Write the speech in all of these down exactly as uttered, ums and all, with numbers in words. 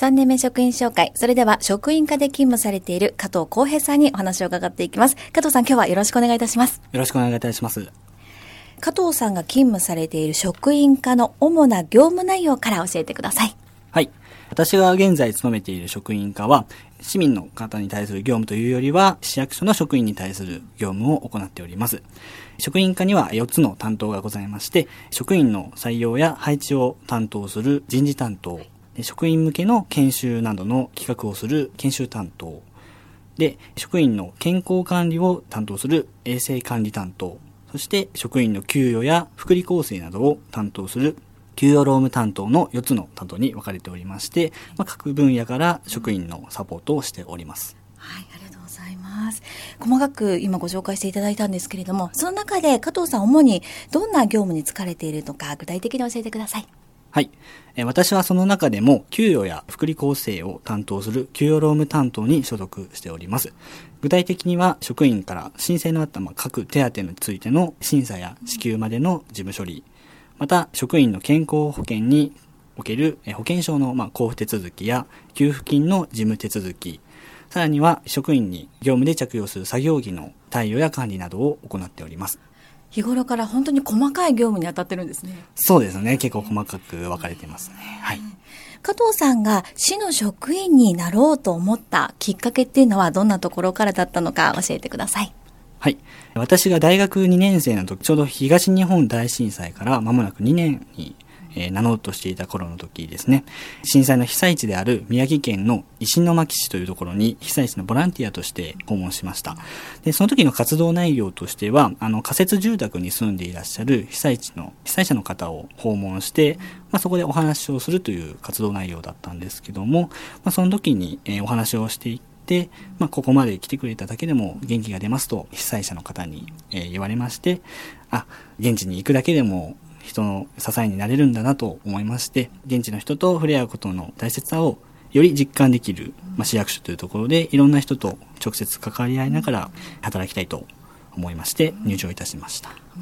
さんねんめ職員紹介、それでは職員課で勤務されている加藤浩平さんにお話を伺っていきます。加藤さん、今日はよろしくお願いいたします。 よろしくお願いいたします。 加藤さんが勤務されている職員課の主な業務内容から教えてください。 はい。私が現在勤めている職員課は、市民の方に対する業務というよりは、市役所の職員に対する業務を行っております。職員課にはよっつの担当がございまして、職員の採用や配置を担当する人事担当、職員向けの研修などの企画をする研修担当、で、職員の健康管理を担当する衛生管理担当、そして職員の給与や福利厚生などを担当する給与労務担当のよっつの担当に分かれておりまして、まあ、各分野から職員のサポートをしております。 はい、ありがとうございます。細かく今ご紹介していただいたんですけれども、その中で加藤さん主にどんな業務に就かれているのか具体的に教えてください。 はい。え私はその中でも給与や福利厚生を担当する給与労務担当に所属しております。具体的には職員から申請のあったまあ各手当についての審査や支給までの事務処理、また職員の健康保険における保険証のまあ交付手続きや給付金の事務手続き、さらには職員に業務で着用する作業着の貸与や管理などを行っております。 日頃から本当に細かい業務に当たってるんですね。 そうですね。結構細かく分かれてますね。はい。 加藤さんが市の職員になろうと思ったきっかけっていうのはどんなところからだったのか教えてください。 はい。私が大学にねん生の時、ちょうど東日本大震災から間もなくにねんにえー、なろうとしていた頃の時ですね、震災の被災地である宮城県の石巻市というところに被災地のボランティアとして訪問しました。で、その時の活動内容としては、あの仮設住宅に住んでいらっしゃる被災地の被災者の方を訪問して、まあ、そこでお話をするという活動内容だったんですけども、まあ、その時に、えー、お話をしていて、まあ、ここまで来てくれただけでも元気が出ますと被災者の方に、えー、言われまして、あ、現地に行くだけでも人の支えになれるんだなと思いまして、現地の人と触れ合うことの大切さをより実感できる、まあ、市役所というところでいろんな人と直接関わり合いながら働きたいと思いまして入庁いたしました。 うん、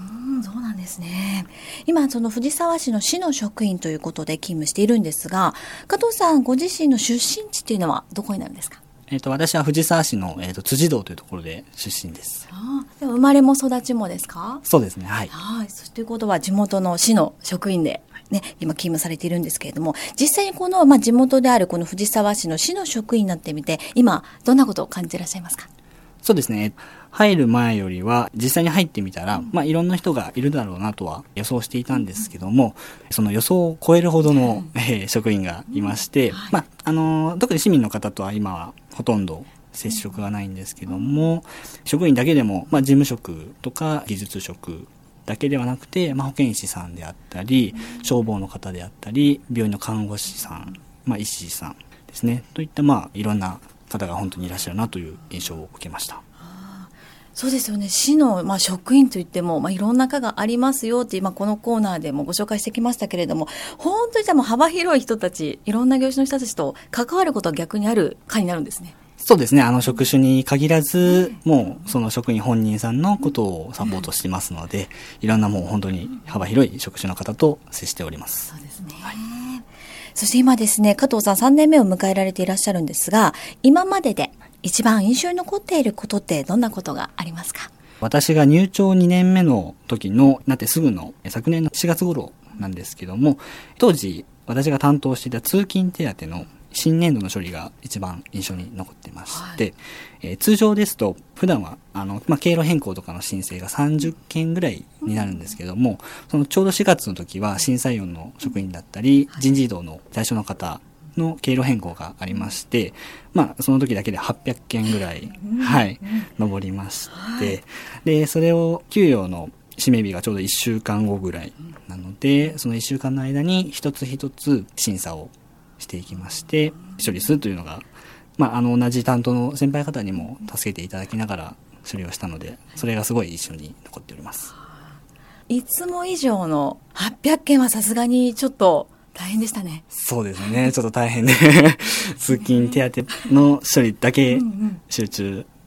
そうなんですね。今その藤沢市の市の職員ということで勤務しているんですが、加藤さんご自身の出身地っていうのはどこになるんですか？ えっと、私は藤沢市の、えっと、辻堂というところで出身です。 ああ、でも生まれも育ちもですか？ そうですね。はい。 はい。そしてということは地元の市の職員でね、今勤務されているんですけれども、実際にこの、まあ、地元であるこの藤沢市の市の職員になってみて、今どんなことを感じていらっしゃいますか？ そうですね。入る前よりは実際に入ってみたら、まあいろんな人がいるだろうなとは予想していたんですけども、その予想を超えるほどの、えー、職員がいまして、まああの特に市民の方とは今はほとんど接触がないんですけども、職員だけでも、まあ、事務職とか技術職だけではなくて、まあ、保健師さんであったり消防の方であったり病院の看護師さん、まあ、医師さんですねといった、まあ、いろんな方が本当にいらっしゃるなという印象を受けました。 そうですよね。市の、まあ、職員といっても、まあ、いろんな課がありますよって今このコーナーでもご紹介してきましたけれども、本当にじゃあもう幅広い人たち、いろんな業種の人たちと関わることが逆にある課になるんですね。 そうですね。あの職種に限らず、もうその職員本人さんのことをサポートしてますので、いろんなもう本当に幅広い職種の方と接しております。 そうですね。はい、そして今ですね、加藤さんさんねんめを迎えられていらっしゃるんですが、今までで一番印象に残っていることってどんなことがありますか？ 私が入庁にねんめの時のなってすぐの昨年のしがつ頃なんですけども、当時私が担当していた通勤手当の新年度の処理が一番印象に残ってまして、はいえー、通常ですと普段はあの、まあ、経路変更とかの申請がさんじゅっけんぐらいになるんですけども、そのちょうどしがつの時は審査員の職員だったり人事異動の対象の方の経路変更がありまして、まあ、その時だけではっぴゃっけんぐらい、はい、上りまして、で、それを給与の締め日がちょうどいっしゅうかんごぐらいなので、そのいっしゅうかんの間に一つ一つ審査をしていきまして、処理するというのが、まあ、あの、同じ担当の先輩方にも助けていただきながら処理をしたので、それがすごい一緒に残っております。 いつも以上のはっぴゃっけんはさすがにちょっと大変でしたね。 そうですね。ちょっと大変で通勤手当の処理だけ集中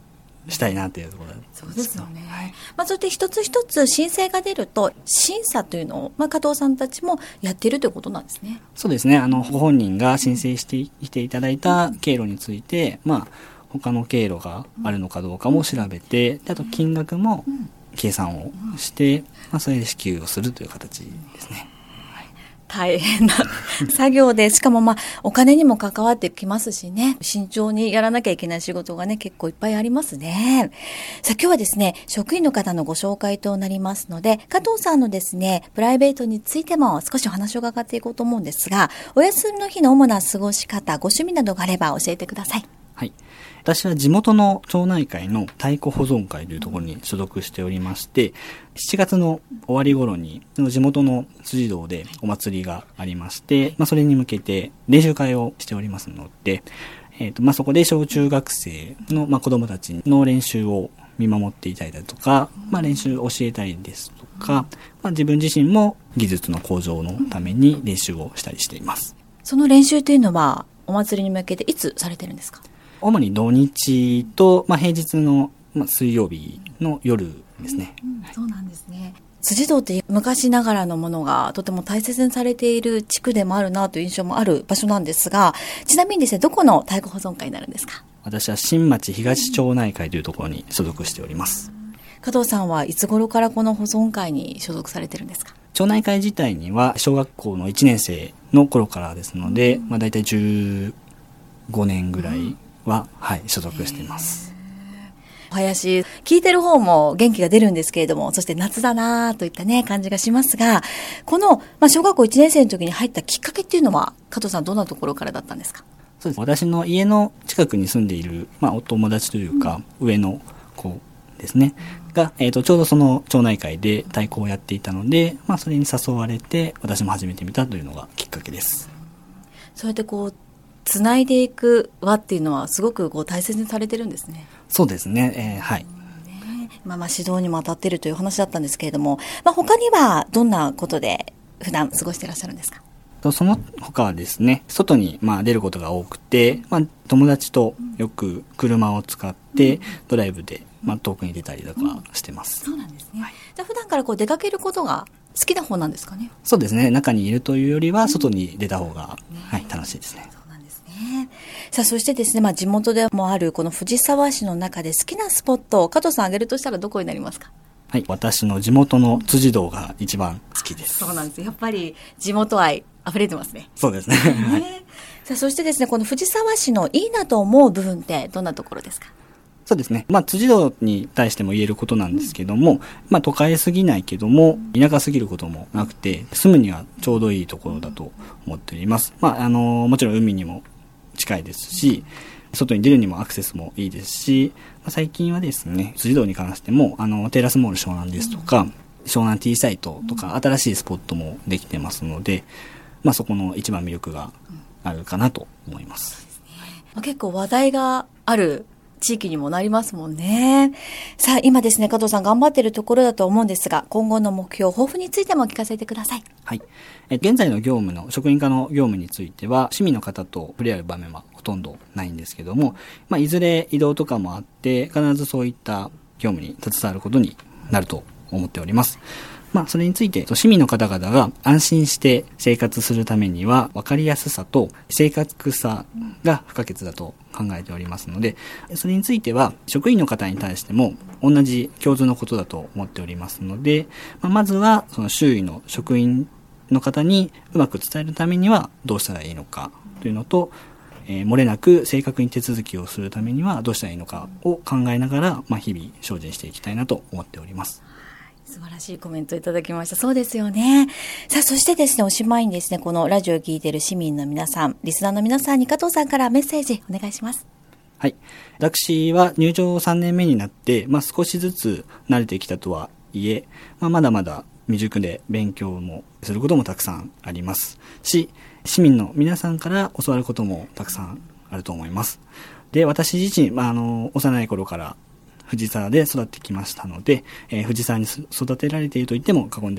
したいなというところです。 そうですよね。はい、まあ、そして一つ一つ申請が出ると審査というのを、まあ、加藤さんたちもやっているということなんですね。 そうですね。あのご本人が申請してきていただいた経路について、まあ他の経路があるのかどうかも調べて、であと金額も計算をして、まあ、それで支給をするという形ですね。 大変な作業で、しかもまあお金にも関わってきますしね、慎重にやらなきゃいけない仕事がね結構いっぱいありますね。さあ今日はですね、職員の方のご紹介となりますので、加藤さんのですねプライベートについても少しお話を伺っていこうと思うんですが、お休みの日の主な過ごし方、ご趣味などがあれば教えてください。 はい。私は地元の町内会の太鼓保存会というところに所属しておりまして、しちがつの終わり頃に地元の辻堂でお祭りがありまして、まあ、それに向けて練習会をしておりますので、えっと、まあ、そこで小中学生の、まあ、子供たちの練習を見守っていたりだとか、まあ、練習を教えたりですとか、まあ、自分自身も技術の向上のために練習をしたりしています。 その練習というのはお祭りに向けていつされてるんですか？ 主に土日と、まあ、平日の、まあ、水曜日の夜ですね。 うんうん、そうなんですね。辻堂って昔ながらのものがとても大切にされている地区でもあるなという印象もある場所なんですが、ちなみにですね、どこの太鼓保存会になるんですか？ 私は新町東町内会というところに所属しております。 加藤さんはいつ頃からこの保存会に所属されてるんですか？ 町内会自体には小学校のいちねん生の頃からですので、まあ、大体じゅうごねんぐらいは、はい、所属しています。 お囃子、聞いてる方も元気が出るんですけれども、そして夏だなといったね、感じがしますが、この、まあ、小学校いちねん生の時に入ったきっかけっていうのは、加藤さんどんなところからだったんですか？ そうです。私の家の近くに住んでいる、まあ、お友達というか、うん、上の子ですね。が、えっと、ちょうどその町内会で太鼓をやっていたので、まあ、それに誘われて、私も始めてみたというのがきっかけです。 そうやってこう、つないでいく輪っていうのはすごくこう大切にされてるんですね。 そうですね。えー、はい。 ね、まあまあ指導にも当たっているという話だったんですけれども、まあ他にはどんなことで普段過ごしていらっしゃるんですか？ その他はですね、外にまあ出ることが多くて、まあ友達とよく車を使ってドライブでまあ遠くに出たりとかしてます。 うん、そうなんですね。はい、じゃあ普段からこう出かけることが好きな方なんですかね？ そうですね。中にいるというよりは外に出た方が、うん、はい、楽しいですね。 さあ、そしてですね、まあ地元でもあるこの藤沢市の中で好きなスポットを加藤さん挙げるとしたらどこになりますか？ はい、私の地元の辻堂が一番好きです。 そうなんです。やっぱり地元愛溢れてますね。 そうですね。はい、 さあ、そしてですね、この藤沢市のいいなと思う部分ってどんなところですか？ そうですね。まあ、辻堂に対しても言えることなんですけども、うん、まあ、都会すぎないけども、田舎すぎることもなくて、住むにはちょうどいいところだと思っております。まあ、あの、もちろん海にも近いですし、外に出るにもアクセスもいいですし、まあ、最近はですね、辻堂に関しても、あの、テラスモール湘南ですとか、うん、湘南 T サイトとか、新しいスポットもできてますので、まあ、そこの一番魅力があるかなと思います。 うん、結構話題がある地域にもなりますもんね。さあ、今ですね、加藤さん頑張っているところだと思うんですが、今後の目標、抱負についても聞かせてください。 はい。え現在の業務の、職員課の業務については、市民の方と触れ合う場面はほとんどないんですけども、まあ、いずれ移動とかもあって、必ずそういった業務に携わることになると思っております。まあ、それについて、市民の方々が安心して生活するためには、分かりやすさと正確さが不可欠だと考えておりますので、それについては、職員の方に対しても同じ共通のことだと思っておりますので、まあ、まずは、その周囲の職員の方にうまく伝えるためにはどうしたらいいのかというのと、えー、漏れなく正確に手続きをするためにはどうしたらいいのかを考えながら、まあ、日々精進していきたいなと思っております。 素晴らしいコメントいただきました。そうですよね。さあ、そしてですね、おしまいにですね、このラジオを聞いている市民の皆さん、リスナーの皆さんに加藤さんからメッセージお願いします。 はい。私は入庁さんねんめになって、まあ、少しずつ慣れてきたとはいえ、まあ、まだまだ未熟で勉強もすることもたくさんありますし、市民の皆さんから教わることもたくさんあると思います。で、私自身、まあ、あの、幼い頃から藤沢で育ってきましたので、えー、藤沢に育てられていると言っても過言では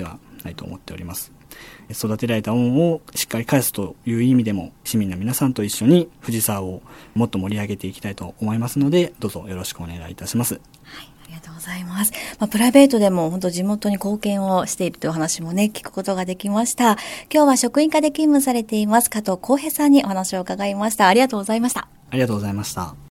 したいと思っております。育てられた恩をしっかり返すという意味でも、市民の皆さんと一緒に藤沢をもっと盛り上げていきたいと思いますので、どうぞよろしくお願いいたします。 はい、ありがとうございます。まあ、プライベートでも本当地元に貢献をしているというお話もね、聞くことができました。今日は職員課で勤務されています加藤浩平さんにお話を伺いました。ありがとうございました。 ありがとうございました。